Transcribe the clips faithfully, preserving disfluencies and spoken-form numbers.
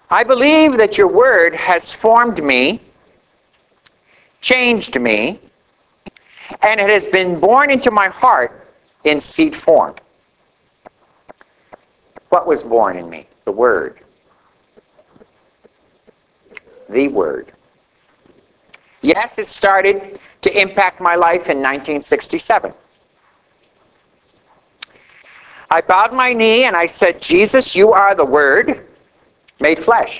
I believe that your word has formed me, changed me, and it has been born into my heart in seed form. What was born in me? The word. The word. Yes, it started to impact my life in nineteen sixty-seven. I bowed my knee and I said, Jesus, you are the Word made flesh.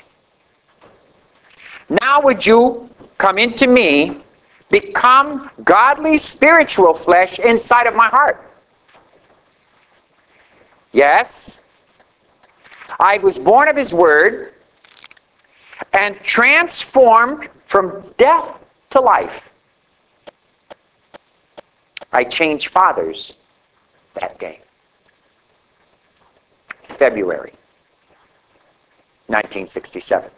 Now would you come into me, become godly spiritual flesh inside of my heart? Yes, I was born of His Word and transformed from death to life. I changed fathers that day. February nineteen sixty-seven.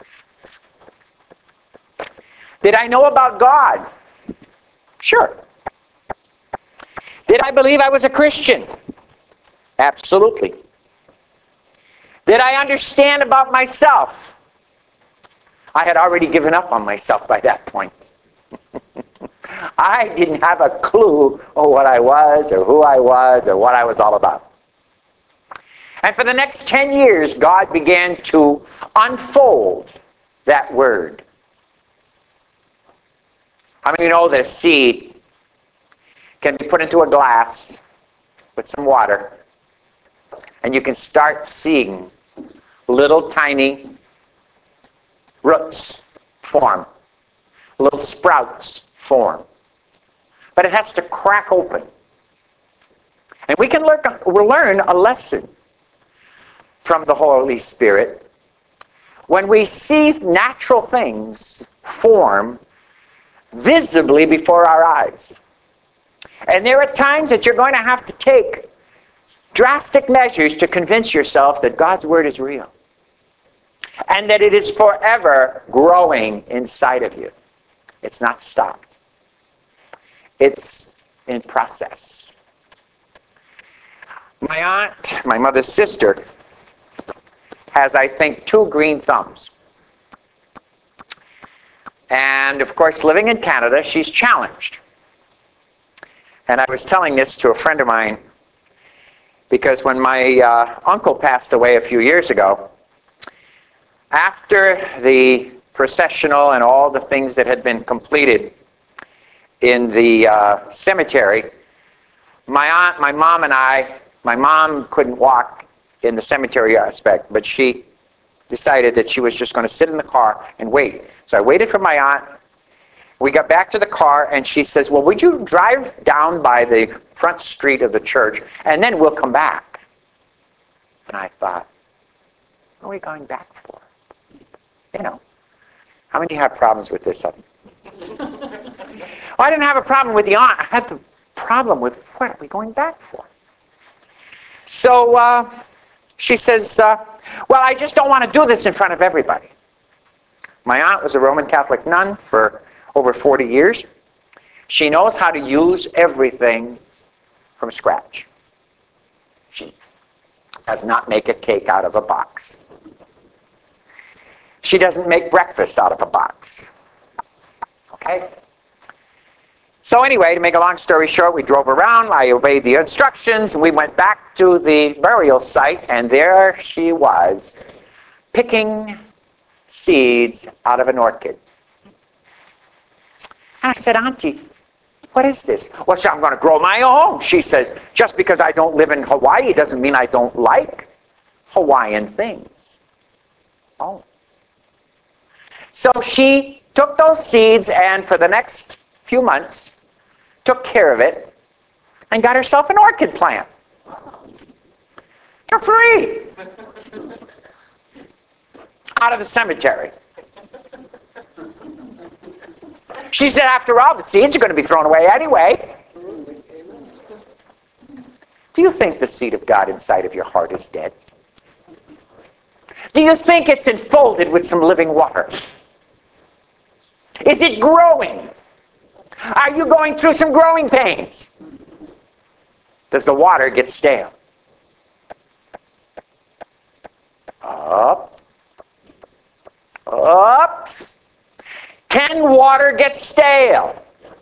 Did I know about God? Sure. Did I believe I was a Christian? Absolutely. Did I understand about myself? I had already given up on myself by that point. I didn't have a clue of what I was or who I was or what I was all about. And for the next ten years, God began to unfold that word. How many know that a seed can be put into a glass with some water, and you can start seeing little tiny roots form, little sprouts form. But it has to crack open. And we can learn, we'll learn a lesson from the Holy Spirit when we see natural things form visibly before our eyes. And there are times that you're going to have to take drastic measures to convince yourself that God's Word is real and that it is forever growing inside of you. It's not stopped. It's in process. My aunt, my mother's sister, has, I think, two green thumbs. And, of course, living in Canada, she's challenged. And I was telling this to a friend of mine because when my uh, uncle passed away a few years ago, after the processional and all the things that had been completed in the uh, cemetery, my aunt, my mom and I, my mom couldn't walk in the cemetery aspect, but she decided that she was just going to sit in the car and wait. So I waited for my aunt. We got back to the car, and she says, well, would you drive down by the front street of the church, and then we'll come back? And I thought, what are we going back for? You know, how many have problems with this? Well, I didn't have a problem with the aunt. I had the problem with what are we going back for? So uh, she says, uh, well, I just don't want to do this in front of everybody. My aunt was a Roman Catholic nun for over forty years. She knows how to use everything from scratch. She does not make a cake out of a box. She doesn't make breakfast out of a box. Okay? So anyway, to make a long story short, we drove around, I obeyed the instructions, and we went back to the burial site, and there she was, picking seeds out of an orchid. And I said, Auntie, what is this? Well, I'm going to grow my own. She says, just because I don't live in Hawaii doesn't mean I don't like Hawaiian things. Oh. So she took those seeds and for the next few months took care of it and got herself an orchid plant. For free. Out of the cemetery. She said, after all, the seeds are going to be thrown away anyway. Do you think the seed of God inside of your heart is dead? Do you think it's enfolded with some living water? Is it growing? Are you going through some growing pains? Does the water get stale? Up, when water gets stale.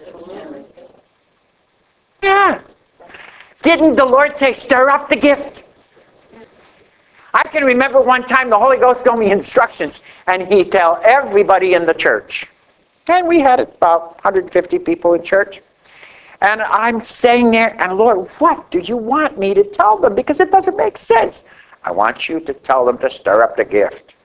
Yeah. Didn't the Lord say, stir up the gift? I can remember one time the Holy Ghost told me instructions, and he tell everybody in the church. And we had about one hundred fifty people in church. And I'm saying there, and Lord, what do you want me to tell them? Because it doesn't make sense. I want you to tell them to stir up the gift.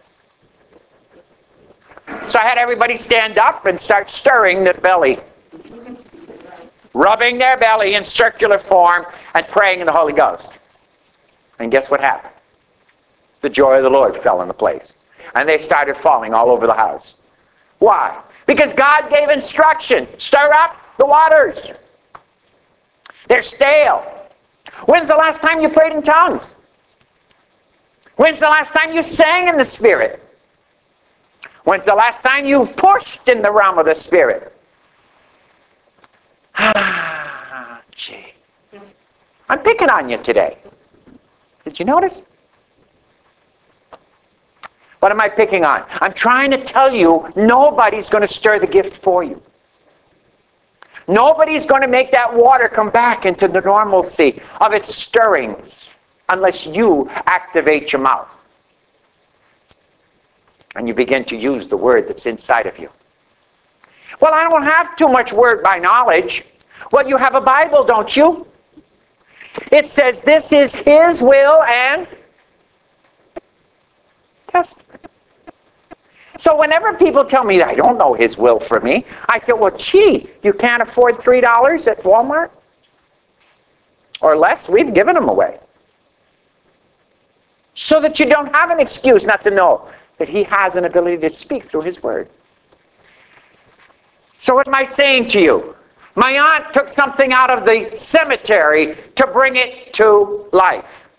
So I had everybody stand up and start stirring the belly. Rubbing their belly in circular form and praying in the Holy Ghost. And guess what happened? The joy of the Lord fell into place. And they started falling all over the house. Why? Because God gave instruction. Stir up the waters. They're stale. When's the last time you prayed in tongues? When's the last time you sang in the Spirit? When's the last time you pushed in the realm of the Spirit? Ah, gee. I'm picking on you today. Did you notice? What am I picking on? I'm trying to tell you nobody's going to stir the gift for you. Nobody's going to make that water come back into the normalcy of its stirrings unless you activate your mouth. And you begin to use the word that's inside of you. Well, I don't have too much word by knowledge. Well, you have a Bible, don't you? It says this is His will and testament. So whenever people tell me I don't know His will for me, I say, well, gee, you can't afford three dollars at Walmart? Or less? We've given them away. So that you don't have an excuse not to know that He has an ability to speak through His Word. So what am I saying to you? My aunt took something out of the cemetery to bring it to life.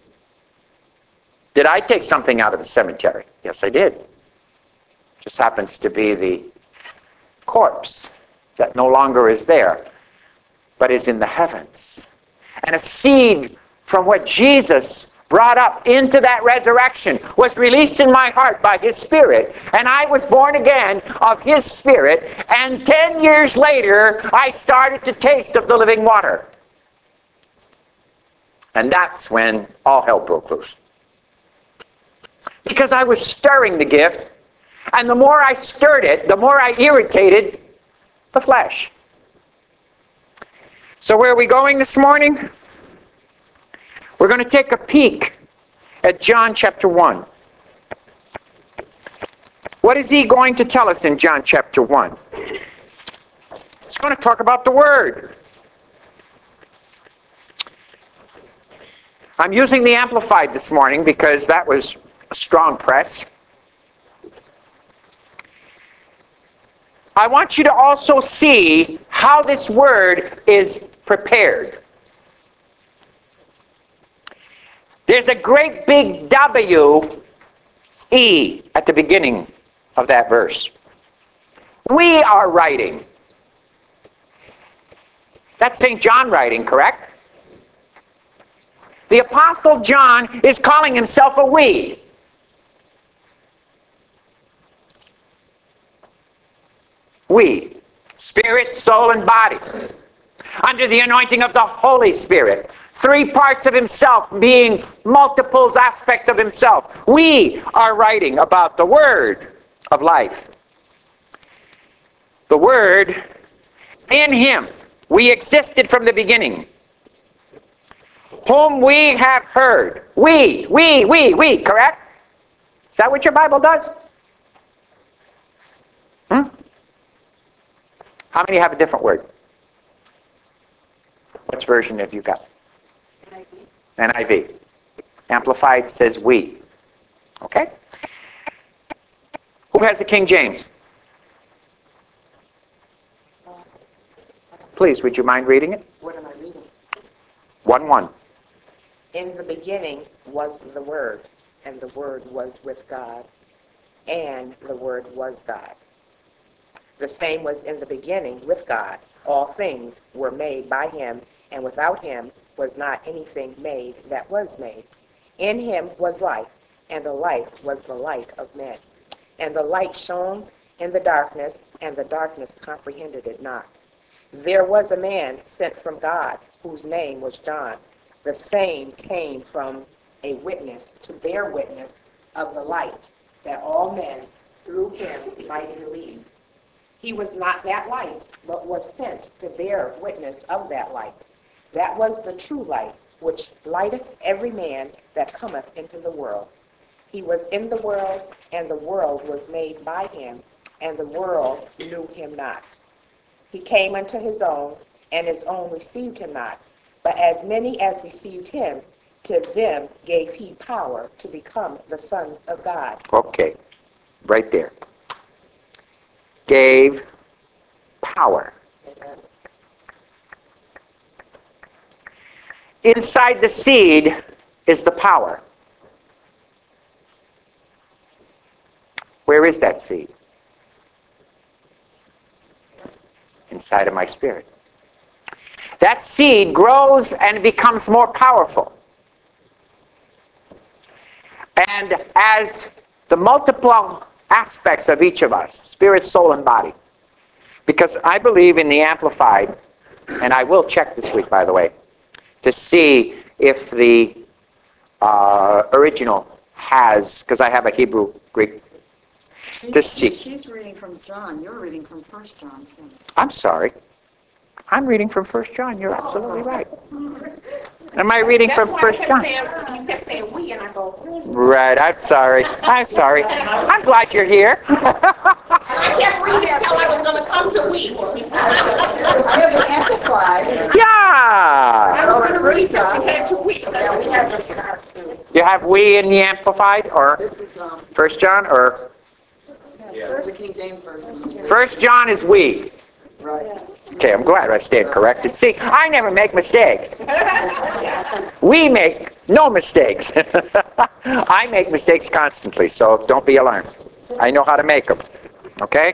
Did I take something out of the cemetery? Yes, I did. Just happens to be the corpse that no longer is there, but is in the heavens. And a seed from what Jesus brought up into that resurrection was released in my heart by His Spirit. And I was born again of His Spirit. And ten years later, I started to taste of the living water. And that's when all hell broke loose. Because I was stirring the gift. And the more I stirred it, the more I irritated the flesh. So where are we going this morning? We're going to take a peek at John chapter one. What is he going to tell us in John chapter one? He's going to talk about the Word. I'm using the Amplified this morning because that was a strong press. I want you to also see how this word is prepared. There's a great big W E at the beginning of that verse. We are writing. That's Saint John writing, correct? The Apostle John is calling himself a we. We, spirit, soul, and body, under the anointing of the Holy Spirit. Three parts of himself being multiples aspects of himself. We are writing about the Word of life. The Word, in Him, we existed from the beginning. Whom we have heard. We, we, we, we, correct? Is that what your Bible does? Hmm? How many have a different word? Which version have you got? N I V. Amplified says we. Okay? Who has the King James? Please, would you mind reading it? What am I reading? one one. In the beginning was the Word, and the Word was with God, and the Word was God. The same was in the beginning with God. All things were made by Him, and without Him was not anything made that was made. In Him was life, and the life was the light of men. And the light shone in the darkness, and the darkness comprehended it not. There was a man sent from God, whose name was John. The same came from a witness to bear witness of the light, that all men through him might believe. He was not that light, but was sent to bear witness of that light. That was the true light, which lighteth every man that cometh into the world. He was in the world, and the world was made by him, and the world knew him not. He came unto his own, and his own received him not. But as many as received him, to them gave he power to become the sons of God. Okay, right there. Gave power. Inside the seed is the power. Where is that seed? Inside of my spirit. That seed grows and becomes more powerful. And as the multiple aspects of each of us, spirit, soul, and body, because I believe in the Amplified, and I will check this week, by the way, to see if the uh, original has, because I have a Hebrew, Greek, She's, to see. She's reading from John. You're reading from First John. Too. I'm sorry. I'm reading from First John. You're absolutely right. Am I reading from First John? You kept saying we, and I go, Right, I'm sorry. I'm sorry. I'm glad you're here. I kept reading until I was going to come to we. I have the Amplified. Yeah. I was going to read till we came to we. That's what we have to in our school. You have we in the Amplified, or This is um, First John, or the King James version. First John is we. Right. Okay, I'm glad I stand corrected. See, I never make mistakes. We make no mistakes. I make mistakes constantly, so don't be alarmed. I know how to make them. Okay?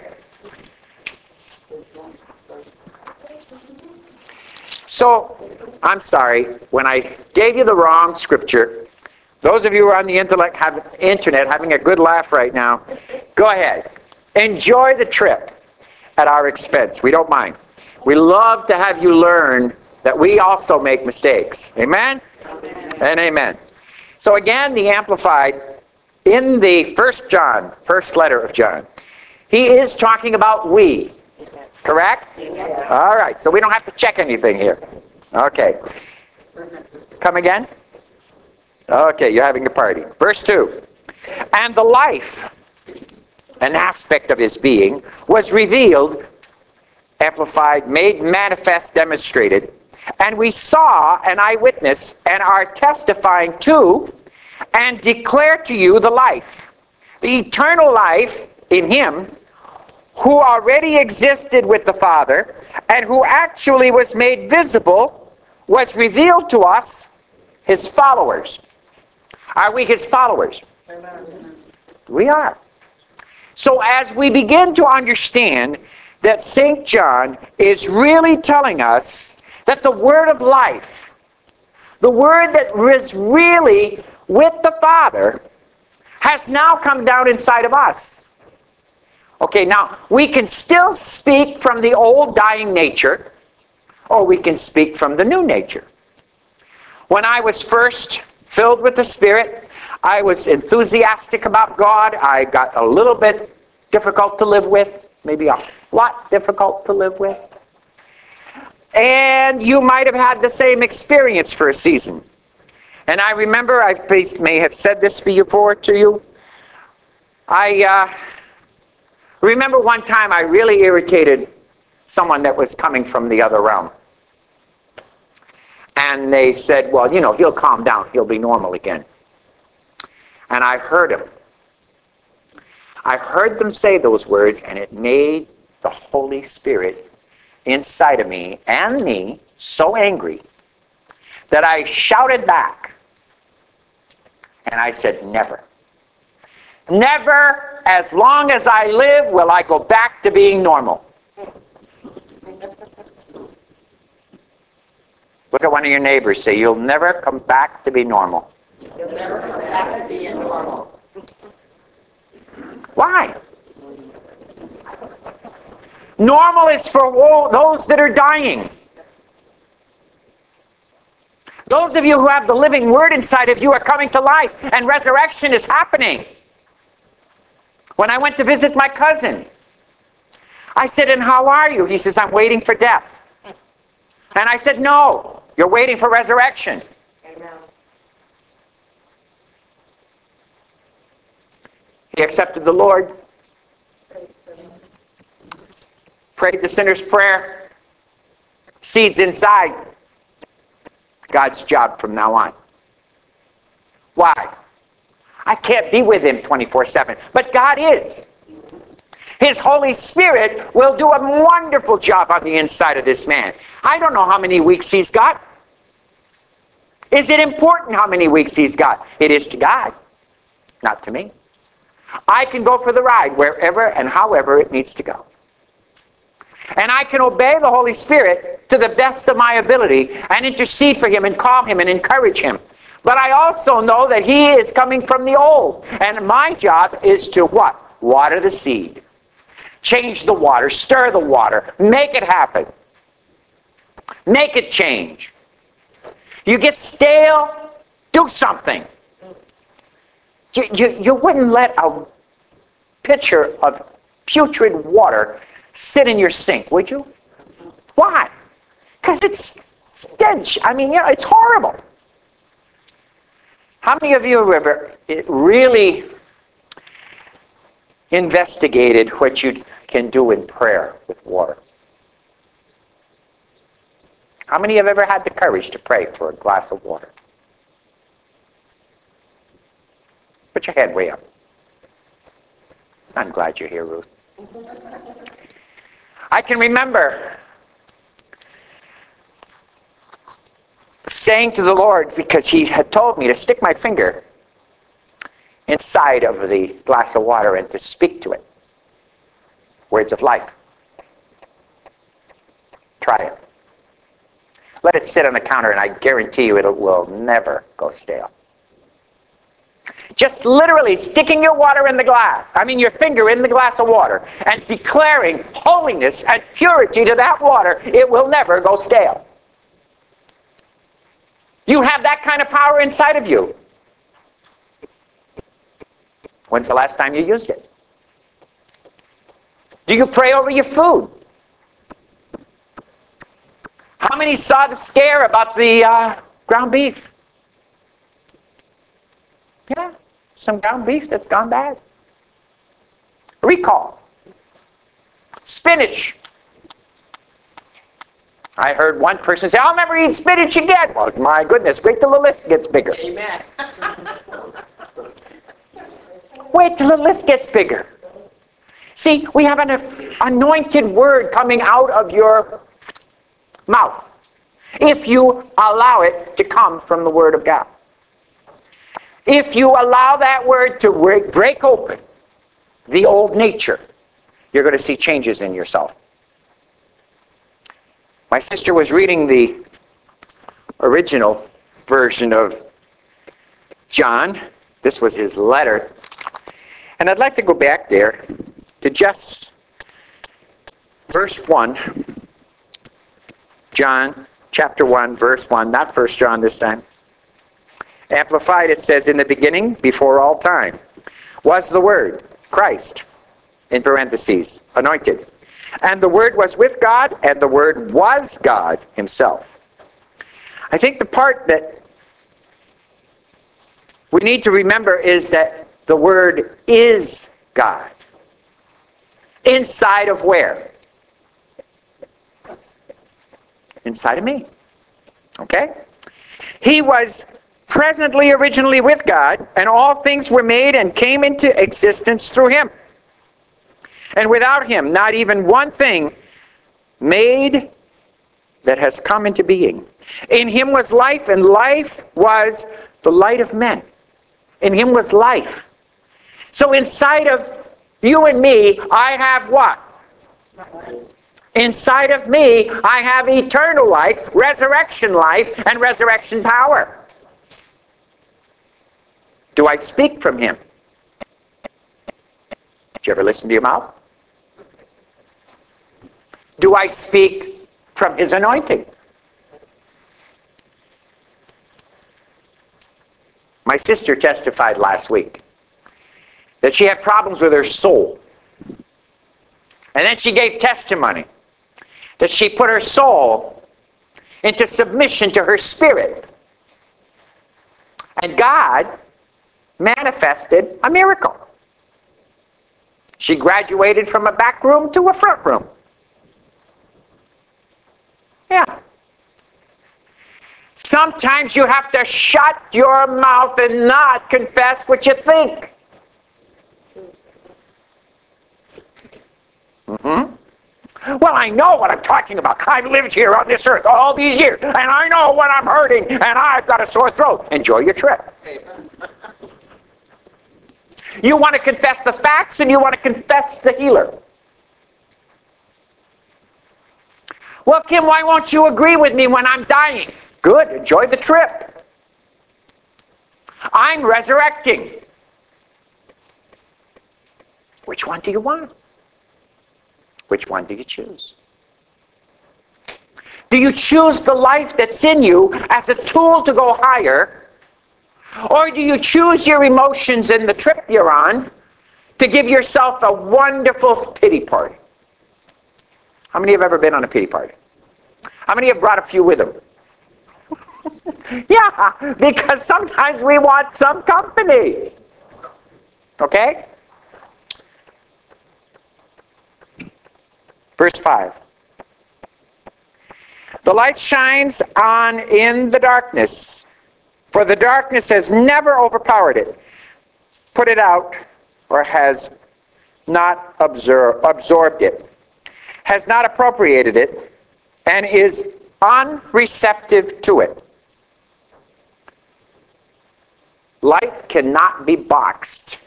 So, I'm sorry, when I gave you the wrong scripture, those of you who are on the intellect, have, internet having a good laugh right now, go ahead. Enjoy the trip at our expense. We don't mind. We love to have you learn that we also make mistakes. Amen? Amen. And amen. So again, the Amplified, in the First John, first letter of John, he is talking about we. Correct? Yes. All right, so we don't have to check anything here. Okay. Come again? Okay, you're having a party. Verse two. And the life, an aspect of his being, was revealed, Amplified, made manifest, demonstrated, and we saw an eyewitness and are testifying to and declare to you the life, the eternal life in him who already existed with the Father and who actually was made visible, was revealed to us, his followers. Are we his followers? Amen. We are. So as we begin to understand that Saint John is really telling us that the word of life, the word that was really with the Father, has now come down inside of us. Okay, now, we can still speak from the old dying nature, or we can speak from the new nature. When I was first filled with the Spirit, I was enthusiastic about God. I got a little bit difficult to live with, maybe a lot difficult to live with. And you might have had the same experience for a season. And I remember, I may have said this before to you, I uh, remember one time I really irritated someone that was coming from the other realm. And they said, well, you know, he'll calm down, he'll be normal again. And I heard him. I heard them say those words, and it made the Holy Spirit inside of me and me so angry that I shouted back. And I said, never. Never, as long as I live, will I go back to being normal. Look at one of your neighbors. Say, you'll never come back to be normal. You'll never come back to being normal. Why? Normal is for wo- those that are dying. Those of you who have the living word inside of you are coming to life, and resurrection is happening. When I went to visit my cousin, I said, and how are you? He says, I'm waiting for death. And I said, no, you're waiting for resurrection. Amen. He accepted the Lord, prayed the sinner's prayer, seeds inside. God's job from now on. Why? I can't be with him twenty-four seven, but God is. His Holy Spirit will do a wonderful job on the inside of this man. I don't know how many weeks he's got. Is it important how many weeks he's got? It is to God, not to me. I can go for the ride wherever and however it needs to go. And I can obey the Holy Spirit to the best of my ability and intercede for him and calm him and encourage him. But I also know that he is coming from the old. And my job is to what? Water the seed. Change the water. Stir the water. Make it happen. Make it change. You get stale, do something. You, you, you wouldn't let a pitcher of putrid water sit in your sink, would you? Why? Because it's stench. I mean, you know, it's horrible. How many of you have ever really investigated what you can do in prayer with water? How many have ever had the courage to pray for a glass of water? Put your hand way up. I'm glad you're here, Ruth. I can remember saying to the Lord, because he had told me to stick my finger inside of the glass of water and to speak to it. Words of life. Try it. Let it sit on the counter, and I guarantee you it will never go stale. Just literally sticking your water in the glass, I mean your finger in the glass of water, and declaring holiness and purity to that water, it will never go stale. You have that kind of power inside of you. When's the last time you used it? Do you pray over your food? How many saw the scare about the uh, ground beef? Yeah, some ground beef that's gone bad. Recall. Spinach. I heard one person say, I'll never eat spinach again. Well, my goodness, wait till the list gets bigger. Amen. Wait till the list gets bigger. See, we have an anointed word coming out of your mouth if you allow it to come from the Word of God. If you allow that word to break open the old nature, you're going to see changes in yourself. My sister was reading the original version of John. This was his letter. And I'd like to go back there to just verse one. John chapter one, verse one. Not First John this time. Amplified, it says, in the beginning, before all time, was the Word, Christ, in parentheses, anointed. And the Word was with God, and the Word was God himself. I think the part that we need to remember is that the Word is God. Inside of where? Inside of me. Okay? He was presently, originally with God, and all things were made and came into existence through him. And without him, not even one thing made that has come into being. In him was life, and life was the light of men. In him was life. So inside of you and me, I have what? Inside of me, I have eternal life, resurrection life, and resurrection power. Do I speak from him? Did you ever listen to your mouth? I speak from his anointing. My sister testified last week that she had problems with her soul. And then she gave testimony that she put her soul into submission to her spirit. And God manifested a miracle. She graduated from a back room to a front room. Yeah. Sometimes you have to shut your mouth and not confess what you think. Mm-hmm. Well, I know what I'm talking about. I've lived here on this earth all these years, and I know when I'm hurting, and I've got a sore throat. Enjoy your trip. You want to confess the facts, and you want to confess the healer. Well, Kim, why won't you agree with me when I'm dying? Good, enjoy the trip. I'm resurrecting. Which one do you want? Which one do you choose? Do you choose the life that's in you as a tool to go higher? Or do you choose your emotions and the trip you're on to give yourself a wonderful pity party? How many have ever been on a pity party? How many have brought a few with them? Yeah, because sometimes we want some company. Okay? Verse five. The light shines on in the darkness, for the darkness has never overpowered it, put it out, or has not absor- absorbed it, has not appropriated it, and is unreceptive to it. Light cannot be boxed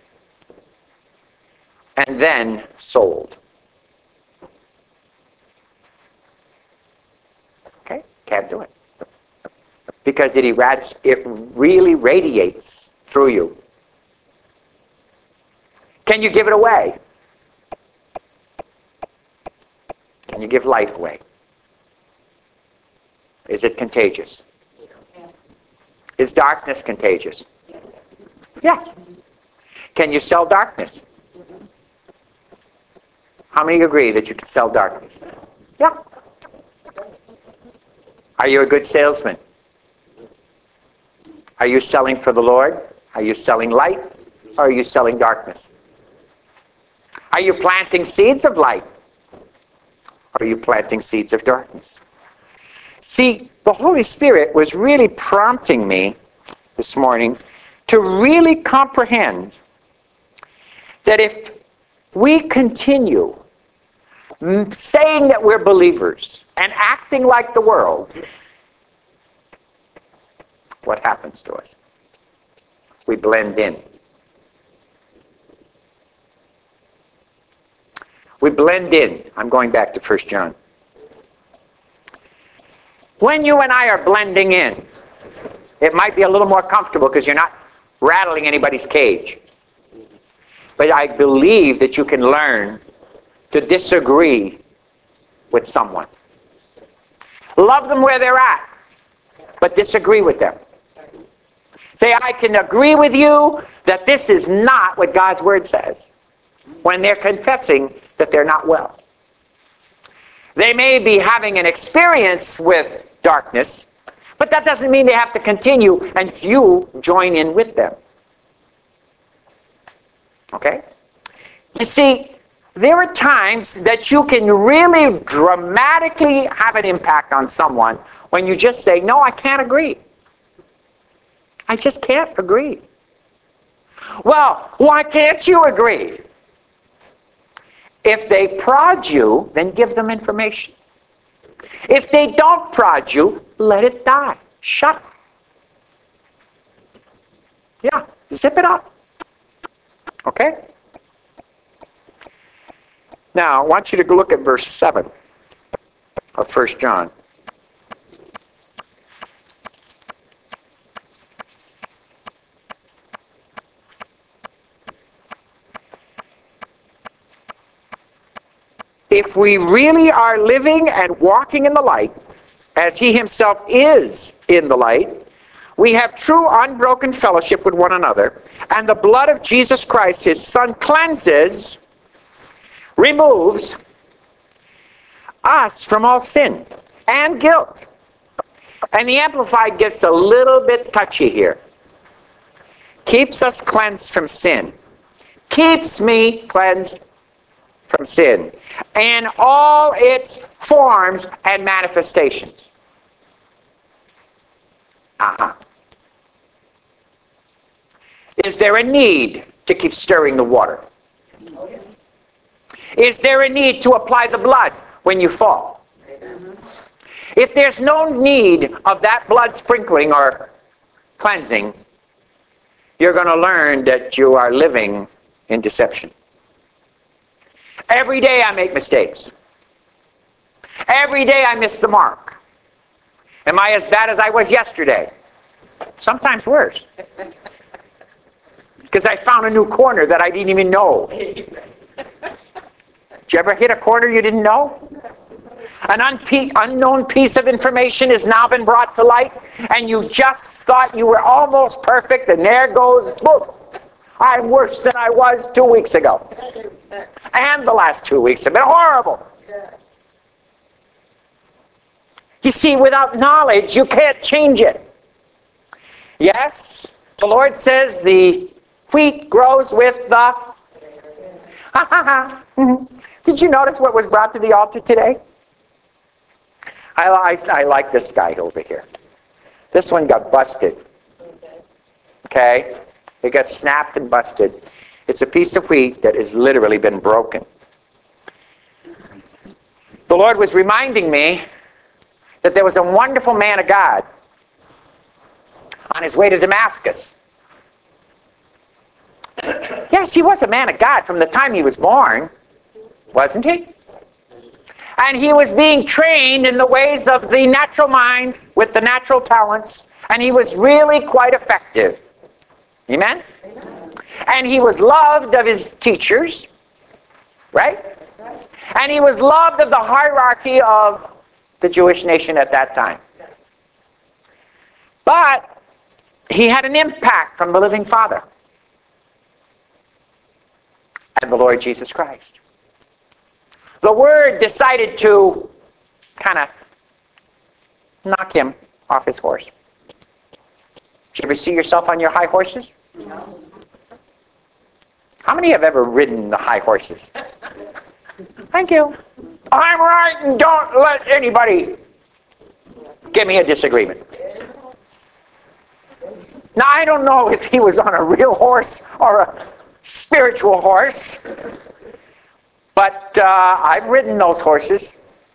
and then sold. Okay? Can't do it. Because it, erats, it really radiates through you. Can you give it away? Can you give light away? Is it contagious? Is darkness contagious? Yes. Can you sell darkness? How many agree that you can sell darkness? Yeah. Are you a good salesman? Are you selling for the Lord? Are you selling light? Or are you selling darkness? Are you planting seeds of light? Or are you planting seeds of darkness? See, the Holy Spirit was really prompting me this morning to really comprehend that if we continue saying that we're believers and acting like the world, what happens to us? We blend in. We blend in. I'm going back to First John. When you and I are blending in, it might be a little more comfortable because you're not rattling anybody's cage. But I believe that you can learn to disagree with someone. Love them where they're at, but disagree with them. Say, I can agree with you that this is not what God's Word says, when they're confessing that they're not well. They may be having an experience with darkness, but that doesn't mean they have to continue and you join in with them. Okay? You see, there are times that you can really dramatically have an impact on someone when you just say, no, I can't agree. I just can't agree. Well, why can't you agree? If they prod you, then give them information. If they don't prod you, let it die. Shut up. Yeah, zip it up. Okay? Now, I want you to look at verse seven of First John. if we really are living and walking in the light, as he himself is in the light, we have true unbroken fellowship with one another, and the blood of Jesus Christ, his Son, cleanses, removes us from all sin and guilt. And the Amplified gets a little bit touchy here. Keeps us cleansed from sin. Keeps me cleansed from sin. And all its forms and manifestations. Uh-huh. Is there a need to keep stirring the water? Is there a need to apply the blood when you fall? If there's no need of that blood sprinkling or cleansing, you're going to learn that you are living in deception. Every day I make mistakes. Every day I miss the mark. Am I as bad as I was yesterday? Sometimes worse. Because I found a new corner that I didn't even know. Did you ever hit a corner you didn't know? An unpe- unknown piece of information has now been brought to light, and you just thought you were almost perfect, and there goes, boom, I'm worse than I was two weeks ago. And the last two weeks have been horrible. You see, without knowledge, you can't change it. Yes, the Lord says the wheat grows with the... Ha ha ha. Did you notice what was brought to the altar today? I, I, I like this guy over here. This one got busted. Okay? It got snapped and busted. It's a piece of wheat that has literally been broken. The Lord was reminding me that there was a wonderful man of God on his way to Damascus. Yes, he was a man of God from the time he was born, wasn't he? And he was being trained in the ways of the natural mind with the natural talents, and he was really quite effective. Amen? Amen. And he was loved of his teachers, right? And he was loved of the hierarchy of the Jewish nation at that time. But he had an impact from the living Father and the Lord Jesus Christ. The Word decided to kind of knock him off his horse. Did you ever see yourself on your high horses? No. How many have ever ridden the high horses? Thank you. I'm right, and don't let anybody give me a disagreement. Now, I don't know if he was on a real horse or a spiritual horse, but uh, I've ridden those horses.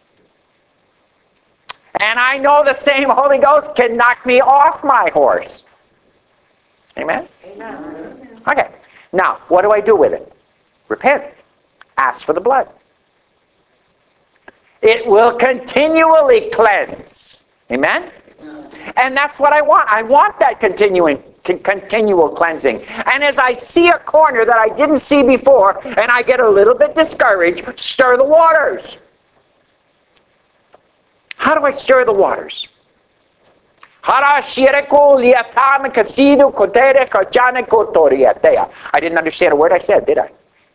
And I know the same Holy Ghost can knock me off my horse. Amen? Amen. Okay. Now, what do I do with it? Repent. Ask for the blood. It will continually cleanse. Amen? And that's what I want. I want that continuing, continual cleansing. And as I see a corner that I didn't see before, and I get a little bit discouraged, stir the waters. How do I stir the waters? I didn't understand a word I said, did I?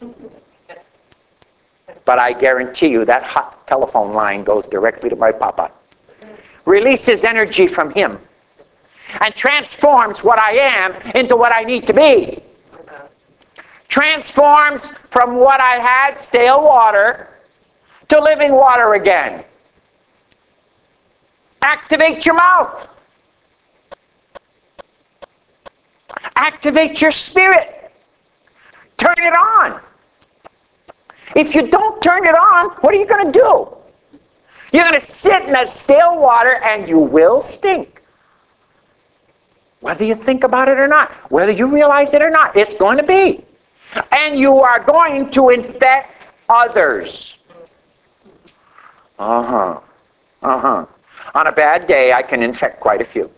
But I guarantee you that hot telephone line goes directly to my papa. Releases energy from him and transforms what I am into what I need to be. Transforms from what I had, stale water, to living water again. Activate your mouth. Activate your spirit. Turn it on. If you don't turn it on, what are you going to do? You're going to sit in that stale water and you will stink. Whether you think about it or not, whether you realize it or not, it's going to be. And you are going to infect others. Uh-huh. Uh-huh. On a bad day, I can infect quite a few.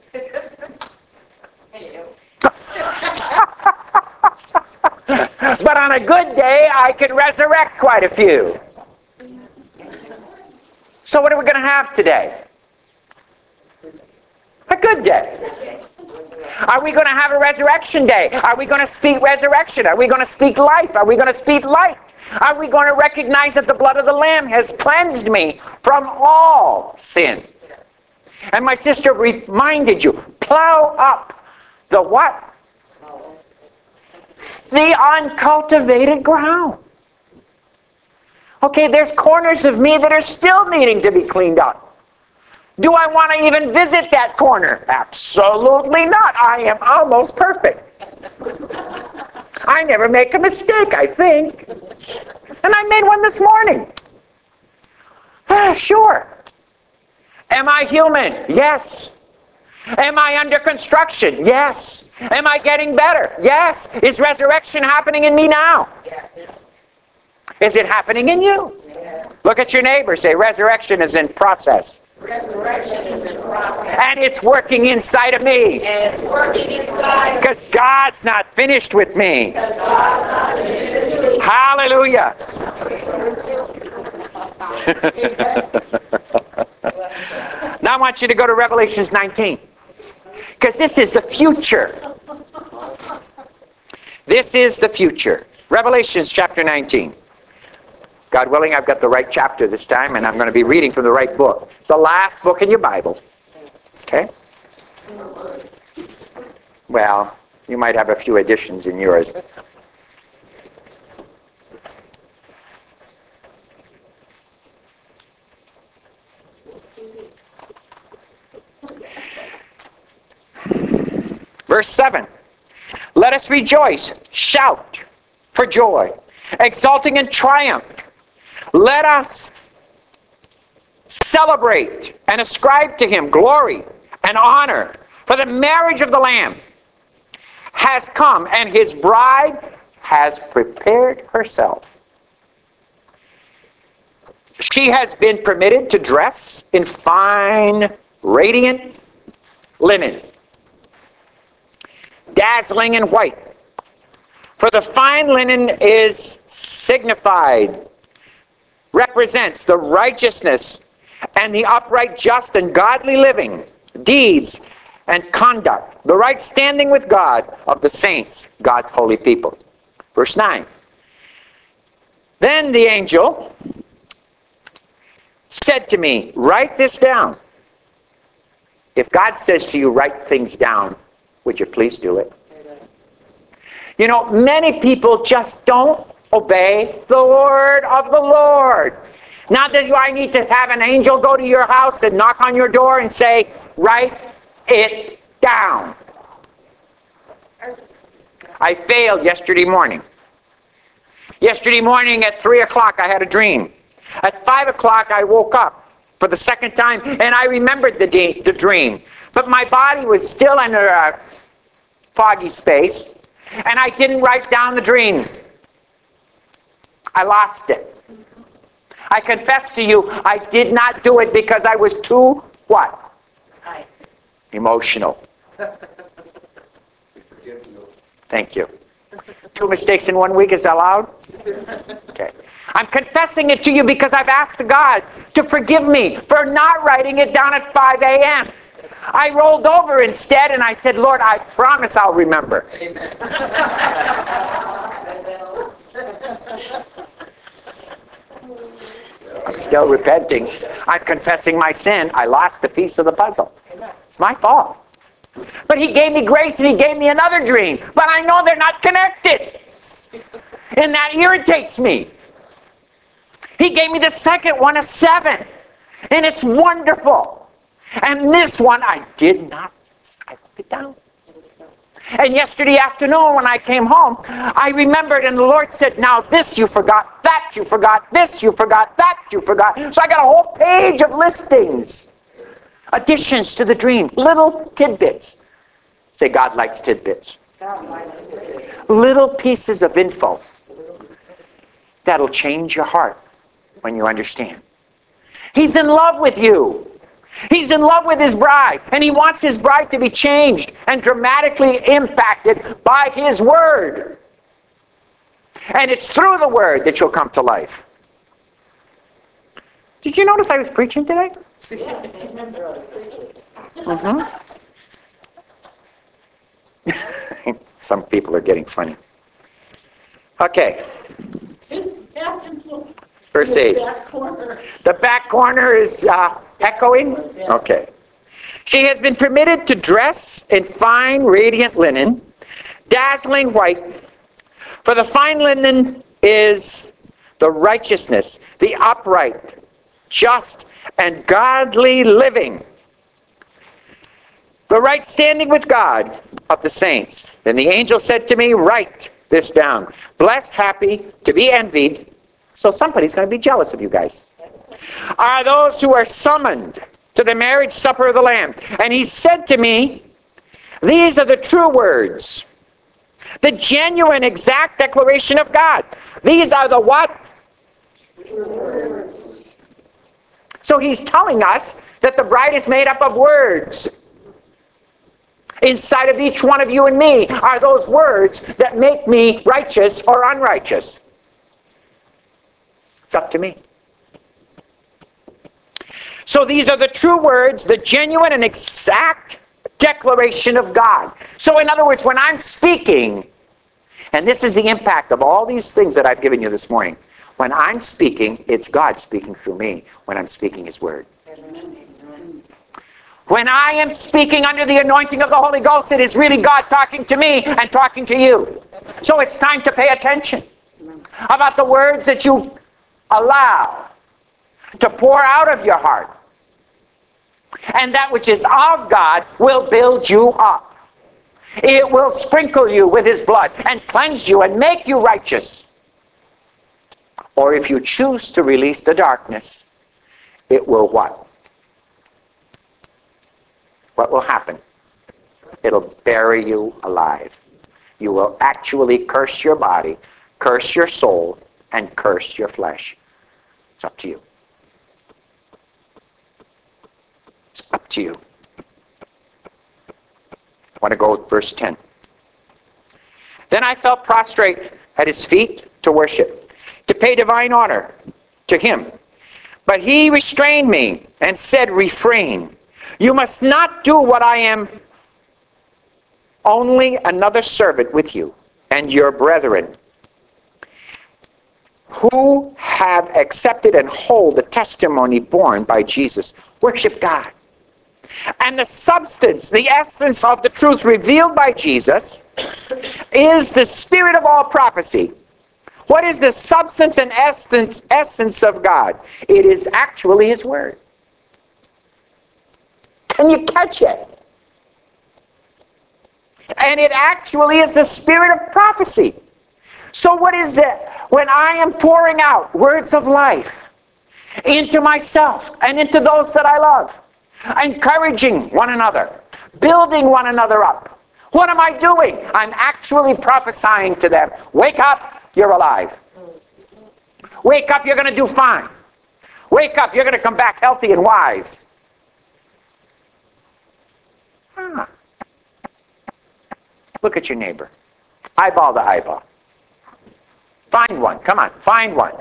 But on a good day, I can resurrect quite a few. So what are we going to have today? A good day. Are we going to have a resurrection day? Are we going to speak resurrection? Are we going to speak life? Are we going to speak light? Are we going to recognize that the blood of the Lamb has cleansed me from all sin? And my sister reminded you, plow up the what? The uncultivated ground. Okay, there's corners of me that are still needing to be cleaned up. Do I want to even visit that corner? Absolutely not. I am almost perfect. I never make a mistake, I think. And I made one this morning. Ah, sure. Am I human? Yes. Am I under construction? Yes. Am I getting better? Yes. Is resurrection happening in me now? Yes. Is it happening in you? Yes. Look at your neighbor. Say, resurrection is in process. Resurrection is in process. And it's working inside of me. And it's working inside. Because God's not finished with me. Because God's not finished with me. Hallelujah. Now I want you to go to Revelations nineteen. Because this is the future. This is the future. Revelations chapter nineteen. God willing, I've got the right chapter this time, and I'm going to be reading from the right book. It's the last book in your Bible. Okay? Well, you might have a few additions in yours. Verse seven. Let us rejoice, shout for joy, exulting in triumph. Let us celebrate and ascribe to him glory and honor, for the marriage of the Lamb has come, and his bride has prepared herself. She has been permitted to dress in fine, radiant linen, dazzling and white. For the fine linen is signified, represents the righteousness and the upright, just, and godly living, deeds and conduct, the right standing with God of the saints, God's holy people. Verse nine. Then the angel said to me, write this down. If God says to you, write things down, would you please do it? You know, many people just don't obey the word of the Lord. Not that I need to have an angel go to your house and knock on your door and say, write it down. I failed yesterday morning. Yesterday morning at three o'clock I had a dream. At five o'clock I woke up for the second time and I remembered the, de- the dream. But my body was still under a foggy space and I didn't write down the dream. I lost it. I confess to you, I did not do it because I was too, what? Emotional. Thank you. Two mistakes in one week, is that allowed? Okay. I'm confessing it to you because I've asked God to forgive me for not writing it down at five a.m. I rolled over instead and I said, Lord, I promise I'll remember. Amen. I'm still repenting. I'm confessing my sin. I lost a piece of the puzzle. It's my fault. But he gave me grace and he gave me another dream. But I know they're not connected. And that irritates me. He gave me the second one, a seven. And it's wonderful. And this one, I did not. I wrote it down. And yesterday afternoon when I came home, I remembered and the Lord said, now this you forgot, that you forgot, this you forgot, that you forgot. So I got a whole page of listings. Additions to the dream. Little tidbits. Say, God likes tidbits. Little pieces of info that'll change your heart when you understand. He's in love with you. He's in love with his bride, and he wants his bride to be changed and dramatically impacted by his word. And it's through the word that you'll come to life. Did you notice I was preaching today? Mm-hmm. Some people are getting funny. Okay. Verse eight. The back corner is uh, echoing? Okay. She has been permitted to dress in fine, radiant linen, dazzling white. For the fine linen is the righteousness, the upright, just, and godly living. The right standing with God of the saints. Then the angel said to me, write this down. Blessed, happy, to be envied. So somebody's going to be jealous of you guys. Are those who are summoned to the marriage supper of the Lamb. And he said to me, these are the true words. The genuine, exact declaration of God. These are the what? True words. So he's telling us that the bride is made up of words. Inside of each one of you and me are those words that make me righteous or unrighteous. It's up to me. So these are the true words, the genuine and exact declaration of God. So in other words, when I'm speaking, and this is the impact of all these things that I've given you this morning, when I'm speaking, it's God speaking through me when I'm speaking His Word. When I am speaking under the anointing of the Holy Ghost, it is really God talking to me and talking to you. So it's time to pay attention about the words that you allow to pour out of your heart. And that which is of God will build you up. It will sprinkle you with His blood and cleanse you and make you righteous. Or if you choose to release the darkness, it will what? What will happen? It'll bury you alive. You will actually curse your body, curse your soul, and curse your flesh. It's up to you. It's up to you. I want to go with verse ten. Then I fell prostrate at His feet to worship, to pay divine honor to Him. But He restrained me and said, refrain. You must not do what I am, only another servant with you and your brethren, who have accepted and hold the testimony borne by Jesus. Worship God. And the substance, the essence of the truth revealed by Jesus is the spirit of all prophecy. What is the substance and essence, essence of God? It is actually His Word. Can you catch it? And it actually is the spirit of prophecy. So what is it? When I am pouring out words of life into myself and into those that I love, encouraging one another, building one another up, what am I doing? I'm actually prophesying to them. Wake up, you're alive. Wake up, you're going to do fine. Wake up, you're going to come back healthy and wise. Huh. Look at your neighbor. Eyeball to eyeball. Find one. Come on, find one.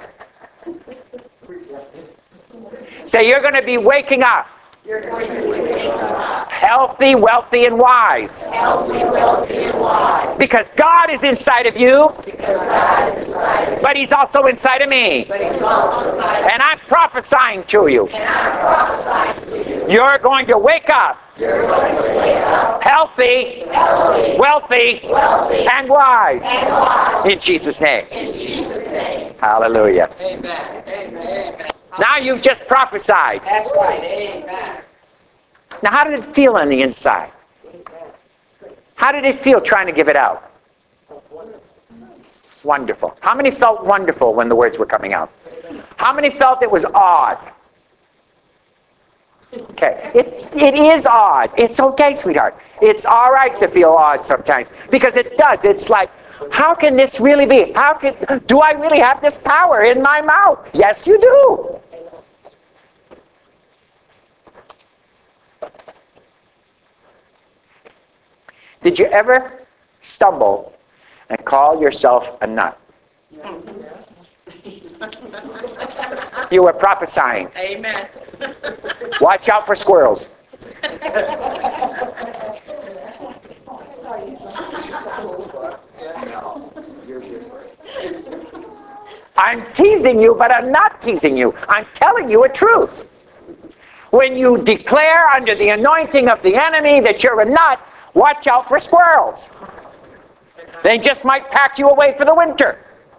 Say, you're going to be waking up. You're going to be waking up. Healthy, wealthy, and wise. Healthy, wealthy, and wise. Because God is inside of you. Because God is inside of you. But He's also inside of me. But He's also inside of you. And I'm prophesying to you. And I'm prophesying to you. You're going to wake up. You're going to wake up. Healthy, Healthy, wealthy, wealthy, and wise. and wise. In Jesus' name. In Jesus' name. Hallelujah. Amen. Amen. Amen. Now you've just prophesied. That's right. Amen. Now how did it feel on the inside? How did it feel trying to give it out? Wonderful. How many felt wonderful when the words were coming out? How many felt it was odd? Okay, it's it is odd. It's okay, sweetheart. It's all right to feel odd sometimes because it does. It's like, how can this really be? How can do I really have this power in my mouth? Yes, you do. Did you ever stumble and call yourself a nut? You were prophesying. Amen. Watch out for squirrels. I'm teasing you, but I'm not teasing you. I'm telling you a truth. When you declare under the anointing of the enemy that you're a nut, watch out for squirrels. They just might pack you away for the winter.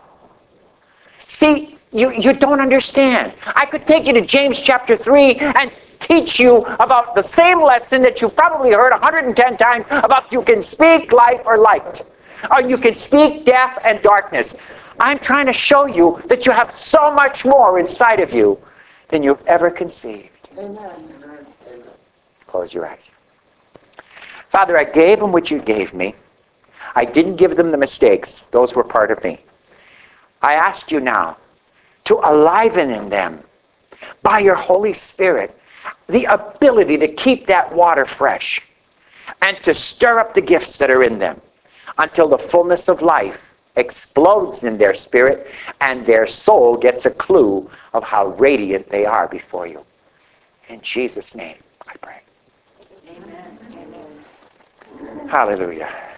See, you, you don't understand. I could take you to James chapter three and teach you about the same lesson that you've probably heard one hundred ten times about you can speak life or light. Or you can speak death and darkness. I'm trying to show you that you have so much more inside of you than you've ever conceived. Amen. Close your eyes. Father, I gave them what you gave me. I didn't give them the mistakes. Those were part of me. I ask you now to aliven in them, by your Holy Spirit, the ability to keep that water fresh and to stir up the gifts that are in them until the fullness of life explodes in their spirit and their soul gets a clue of how radiant they are before you. In Jesus' name, I pray. Amen. Hallelujah.